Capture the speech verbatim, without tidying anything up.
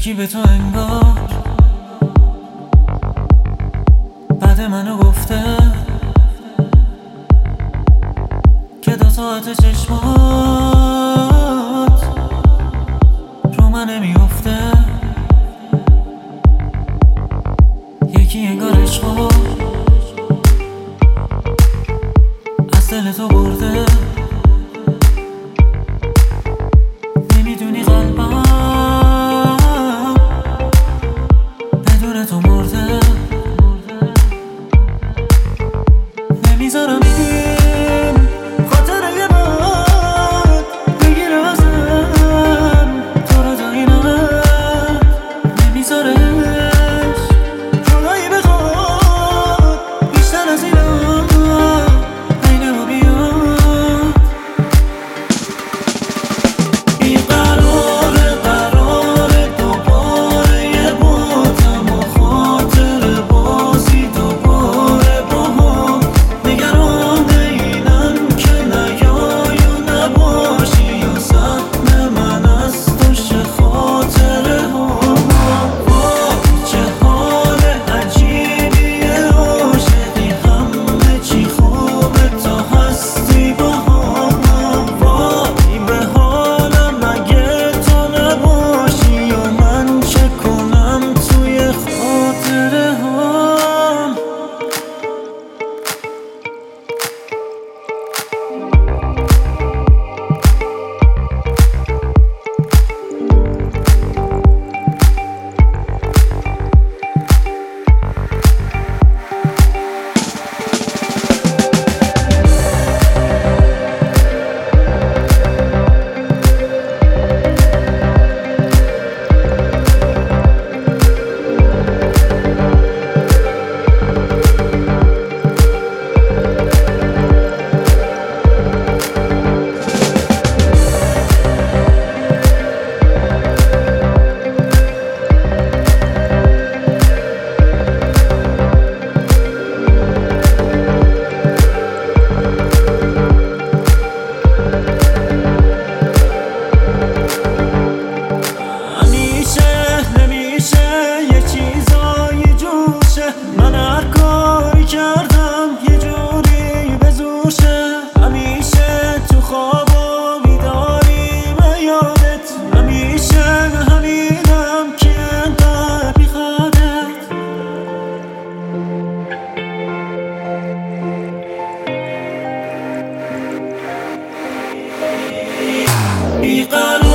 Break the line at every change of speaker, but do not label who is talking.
یکی به تو انگار بعد منو گفته که دو ساعت چشمات رو من نمیافته. یکی انگار عشقو از دل تو برده. نمیدونی قلبم بدون تو مرده. نمیذارم این خاطره یه باد بگیره ازم تو رو تا این حد. نمیذارش جدایی بخواد بیشتر از اینا بین ما بیاد. این قراره قراره دوباره یه بادم و خاطر بازی دوباره با هم. نگران اینم که نیای و نباشی یا سهم من از تو شه خاطره هم. چه حال عجیبیه عاشقی همه چی خوبه تا هستی با هم. وای به حالم اگه تو نباشی یا من چه کنم توی خاطره هم. من هر کاری کردم یه جوری به زور شه. همیشه تو خواب و بیداری به یادت. همیشه همینم که انقدر بیخوادت. بیقرار